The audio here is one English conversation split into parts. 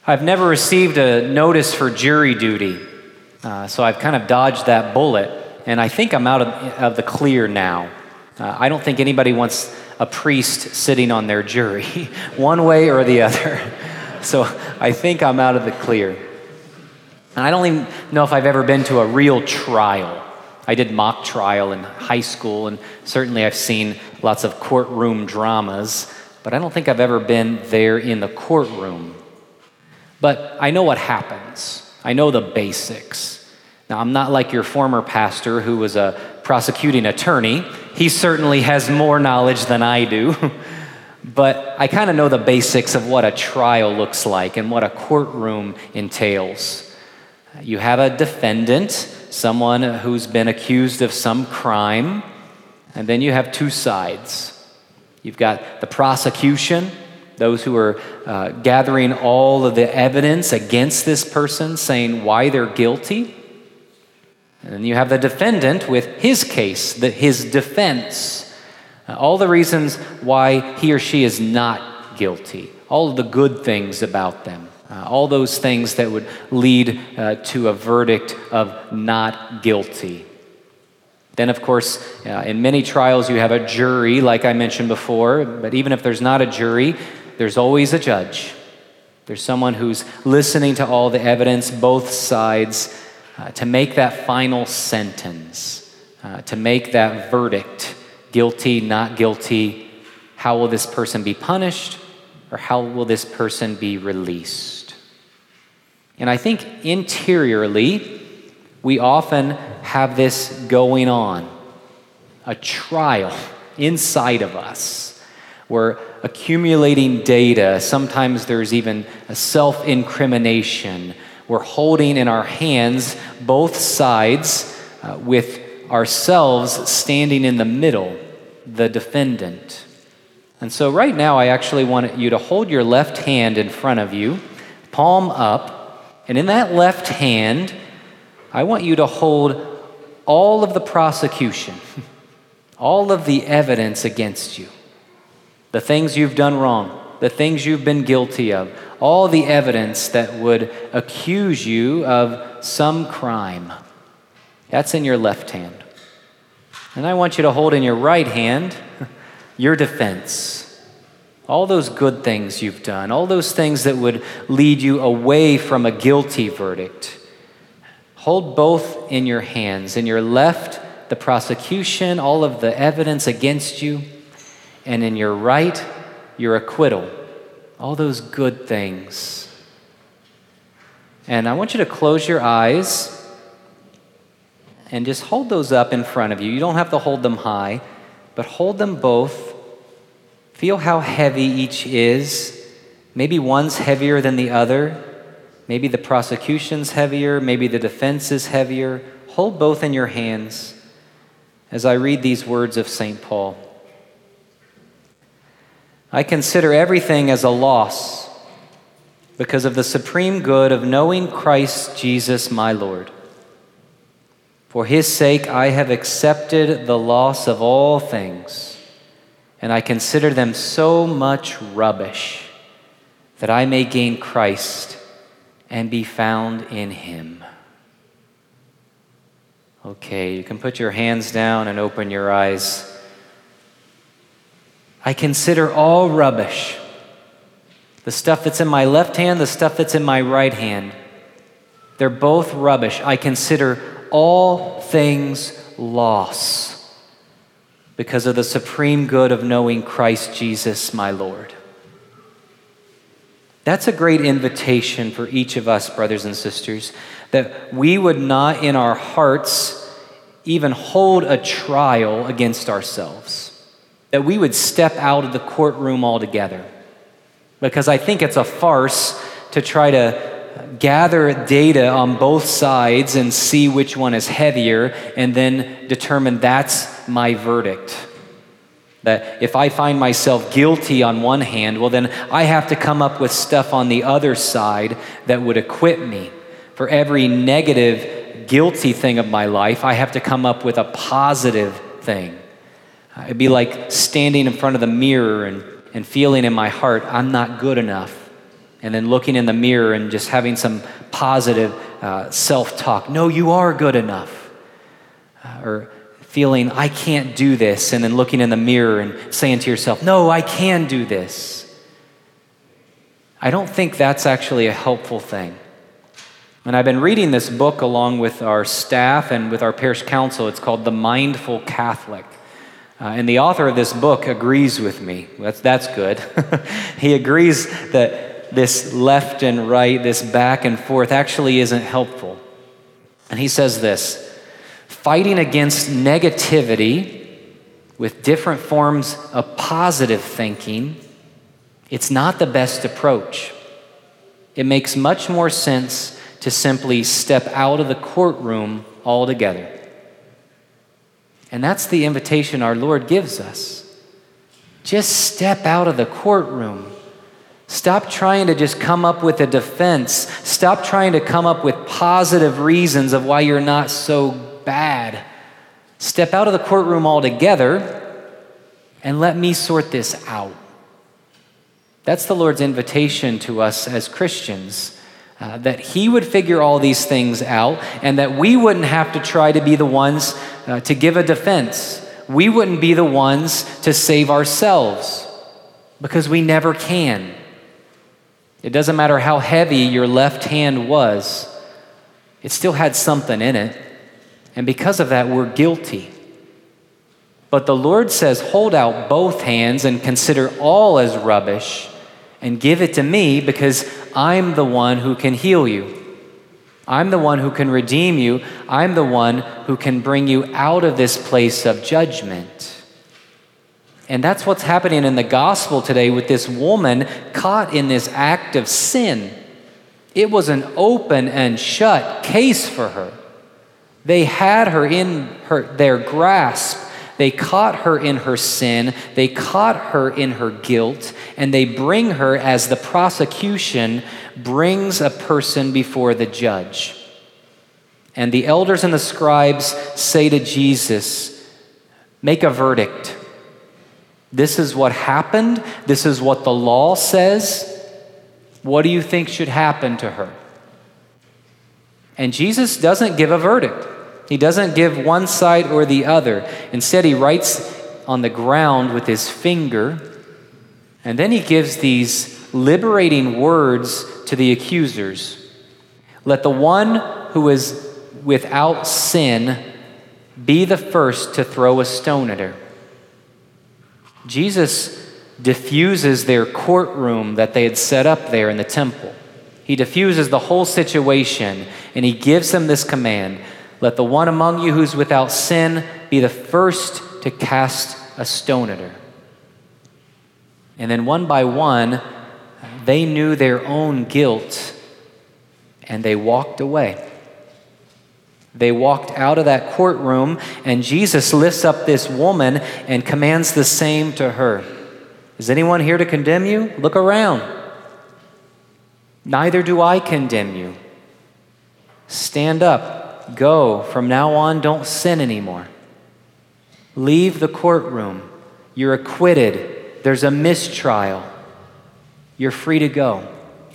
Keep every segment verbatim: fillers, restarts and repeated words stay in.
I've never received a notice for jury duty, uh, so I've kind of dodged that bullet, and I think I'm out of, of the clear now. Uh, I don't think anybody wants a priest sitting on their jury, one way or the other. So I think I'm out of the clear. And I don't even know if I've ever been to a real trial. I did mock trial in high school, and certainly I've seen lots of courtroom dramas, but I don't think I've ever been there in the courtroom. But I know what happens. I know the basics. Now, I'm not like your former pastor who was a prosecuting attorney. He certainly has more knowledge than I do. But I kind of know the basics of what a trial looks like and what a courtroom entails. You have a defendant, someone who's been accused of some crime, and then you have two sides. You've got the prosecution, those who are uh, gathering all of the evidence against this person, saying why they're guilty. And then you have the defendant with his case, the, his defense, uh, all the reasons why he or she is not guilty, all of the good things about them, uh, all those things that would lead uh, to a verdict of not guilty. Then, of course, uh, in many trials you have a jury, like I mentioned before, but even if there's not a jury, there's always a judge. There's someone who's listening to all the evidence, both sides, uh, to make that final sentence, uh, to make that verdict, guilty, not guilty. How will this person be punished, or how will this person be released? And I think interiorly, we often have this going on, a trial inside of us. We're accumulating data. Sometimes there's even a self-incrimination. We're holding in our hands both sides uh, with ourselves standing in the middle, the defendant. And so right now I actually want you to hold your left hand in front of you, palm up, and in that left hand, I want you to hold all of the prosecution, all of the evidence against you. The things you've done wrong, the things you've been guilty of, all the evidence that would accuse you of some crime. That's in your left hand. And I want you to hold in your right hand your defense. All those good things you've done, all those things that would lead you away from a guilty verdict. Hold both in your hands. In your left, the prosecution, all of the evidence against you. And in your right, your acquittal, all those good things. And I want you to close your eyes and just hold those up in front of you. You don't have to hold them high, but hold them both. Feel how heavy each is. Maybe one's heavier than the other. Maybe the prosecution's heavier. Maybe the defense is heavier. Hold both in your hands as I read these words of Saint Paul. I consider everything as a loss because of the supreme good of knowing Christ Jesus my Lord. For his sake I have accepted the loss of all things, and I consider them so much rubbish that I may gain Christ and be found in him. Okay, you can put your hands down and open your eyes. I consider all rubbish. The stuff that's in my left hand, the stuff that's in my right hand. They're both rubbish. I consider all things loss because of the supreme good of knowing Christ Jesus my Lord. That's a great invitation for each of us, brothers and sisters, that we would not in our hearts even hold a trial against ourselves. That we would step out of the courtroom altogether. Because I think it's a farce to try to gather data on both sides and see which one is heavier and then determine that's my verdict. That if I find myself guilty on one hand, well then I have to come up with stuff on the other side that would acquit me. For every negative, guilty thing of my life, I have to come up with a positive thing. It'd be like standing in front of the mirror and, and feeling in my heart, I'm not good enough. and then looking in the mirror and just having some positive uh, self-talk. No, you are good enough. Uh, or feeling, I can't do this, and then looking in the mirror and saying to yourself, no, I can do this. I don't think that's actually a helpful thing. And I've been reading this book along with our staff and with our parish council. It's called The Mindful Catholic. Uh, and the author of this book agrees with me. That's, that's good. He agrees that this left and right, this back and forth actually isn't helpful. And he says this: fighting against negativity with different forms of positive thinking, it's not the best approach. It makes much more sense to simply step out of the courtroom altogether. And that's the invitation our Lord gives us. Just step out of the courtroom. Stop trying to just come up with a defense. Stop trying to come up with positive reasons of why you're not so bad. Step out of the courtroom altogether and let me sort this out. That's the Lord's invitation to us as Christians, uh, that He would figure all these things out and that we wouldn't have to try to be the ones uh, to give a defense. We wouldn't be the ones to save ourselves because we never can. It doesn't matter how heavy your left hand was, it still had something in it. And because of that, we're guilty. But the Lord says, hold out both hands and consider all as rubbish and give it to me because I'm the one who can heal you. I'm the one who can redeem you. I'm the one who can bring you out of this place of judgment. And that's what's happening in the gospel today with this woman caught in this act of sin. It was an open and shut case for her. They had her in her, their grasp. They caught her in her sin, they caught her in her guilt, and they bring her as the prosecution brings a person before the judge. And the elders and the scribes say to Jesus, make a verdict. This is what happened. This is what the law says. What do you think should happen to her? And Jesus doesn't give a verdict. He doesn't give one side or the other. Instead, he writes on the ground with his finger, and then he gives these liberating words to the accusers. Let the one who is without sin be the first to throw a stone at her. Jesus diffuses their courtroom that they had set up there in the temple. He diffuses the whole situation, and he gives them this command: let the one among you who's without sin be the first to cast a stone at her. And then one by one, they knew their own guilt, and they walked away. They walked out of that courtroom, and Jesus lifts up this woman and commands the same to her. Is anyone here to condemn you? Look around. Neither do I condemn you. Stand up. Go. From now on, don't sin anymore. Leave the courtroom. You're acquitted. There's a mistrial. You're free to go.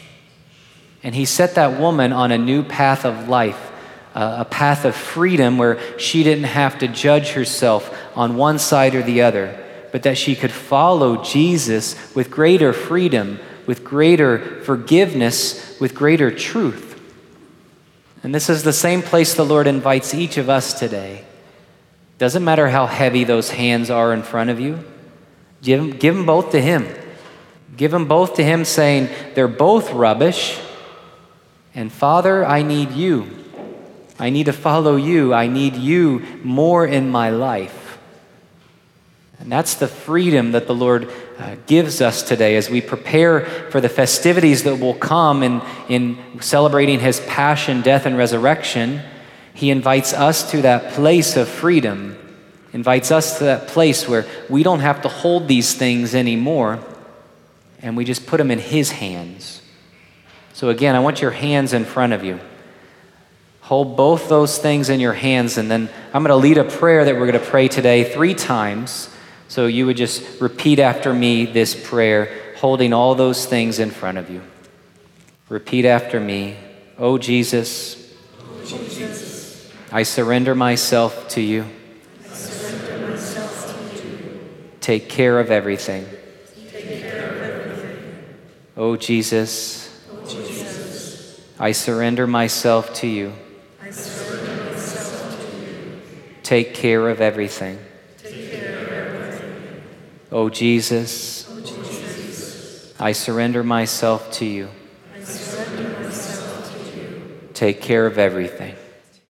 And he set that woman on a new path of life, uh, a path of freedom where she didn't have to judge herself on one side or the other, but that she could follow Jesus with greater freedom, with greater forgiveness, with greater truth. And this is the same place the Lord invites each of us today. Doesn't matter how heavy those hands are in front of you. Give them, give them both to Him. Give them both to Him, saying, they're both rubbish. And Father, I need you. I need to follow you. I need you more in my life. And that's the freedom that the Lord uh, gives us today as we prepare for the festivities that will come in, in celebrating His passion, death, and resurrection. He invites us to that place of freedom, invites us to that place where we don't have to hold these things anymore, and we just put them in His hands. So again, I want your hands in front of you. Hold both those things in your hands, and then I'm going to lead a prayer that we're going to pray today three times. So you would just repeat after me this prayer, holding all those things in front of you. Repeat after me. Oh Jesus, I surrender myself to you. Take care of everything. Oh Jesus, I surrender myself to you. Take care of everything. Oh Jesus, I surrender myself to you. Take care of everything.